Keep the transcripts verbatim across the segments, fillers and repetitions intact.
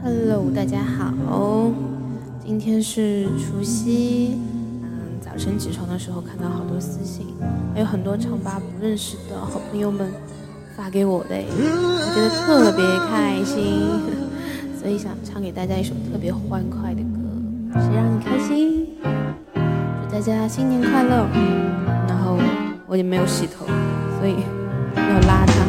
Hello， 大家好，今天是除夕。嗯，早晨起床的时候看到好多私信，还有很多唱吧不认识的好朋友们发给我的，我觉得特别开心，所以想唱给大家一首特别欢快的歌，谁让你开心？祝大家新年快乐！然后我也没有洗头，所以要邋遢。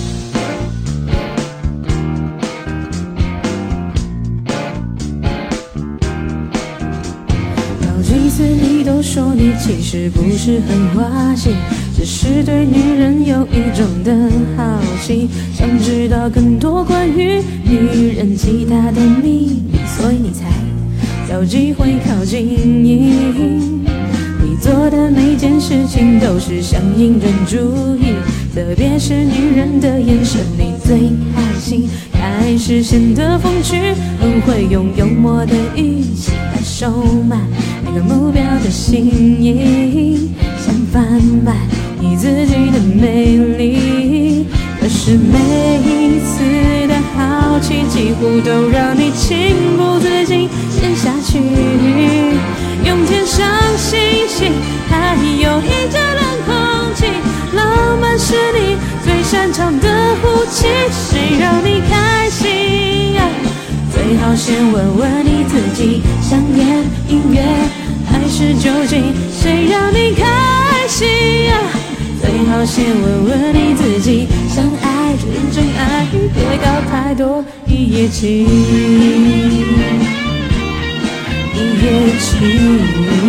几次你都说你其实不是很花心，只是对女人有一种的好奇，想知道更多关于女人其他的秘密，所以你才找机会靠近你。你做的每件事情都是想引人注意，特别是女人的眼神你最开心，开始显得风趣，很会用幽默的语气来收买每个目标的心意，想贩卖你自己的魅力，可是每一次的好奇几乎都让你情不自禁陷下去，用天上星星还有一阵冷空气，浪漫是你最擅长的武器，谁让你开心啊？最好先问问你自己，想演音乐还是酒精，谁让你开心啊？最好先问问你自己，想爱就认真爱，别搞太多一夜情，一夜情。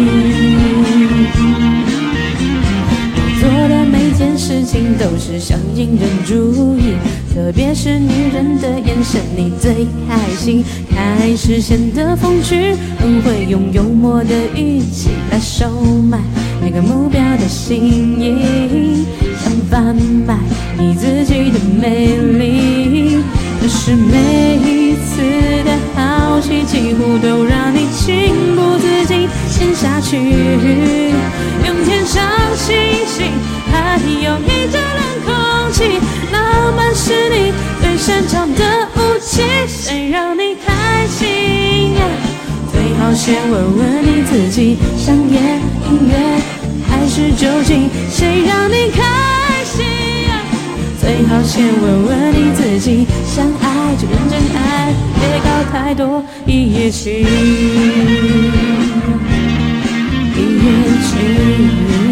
你做的每件事情都是想引人注意，特别是女人的眼神你最开心，开始显得风趣，很会用幽默的语气来收买每个目标的心意，想贩卖你自己的魅力，可是每一次的好奇几乎都让你情不自禁陷下去，用天上星星还有一阵冷空气，浪漫是你最擅长的武器，谁让你开心啊？最好先问问你自己，想演音乐还是酒精，谁让你开心啊？最好先问问你自己，想爱就认真爱，别搞太多一夜情，一夜情。